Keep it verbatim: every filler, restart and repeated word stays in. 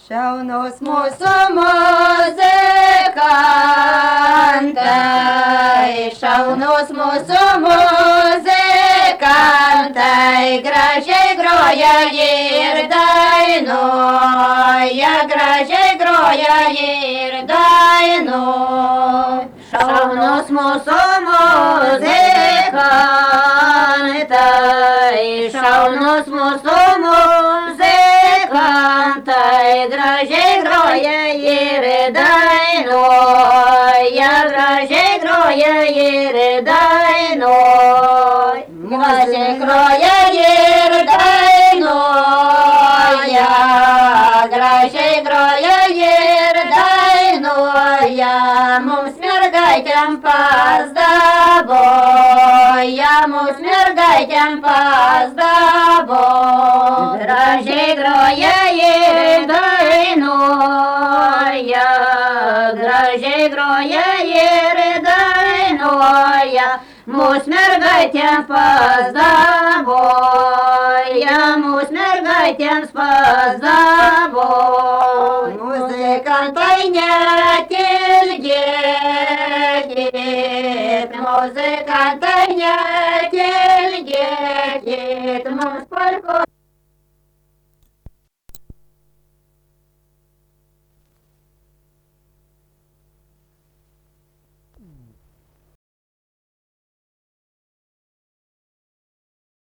Šaunus mūsų muzikantai, šaunus mūsų muzikantai, gražiai groja ir dainuoja, gražiai groja ir dainuoja. Šaunus mūsų muzikantai, šaunus mūsų muzikantai, gražiai groja ir dainuoja, gražiai groja ir dainuoja. Gražiai groja ir dainuoja, gražiai groja ir dainuoja, mums mergaitėm pasdaboja, mums mergaitėm pasdaboja. Gražiai groja ir dainuoja, gražiai groja ir dainuoja, mūs mergaitėms pasdaboja, mūs mergaitėms pasdaboja. Muzikantai netilgėkit, muzikantai netilgėkit, mums palko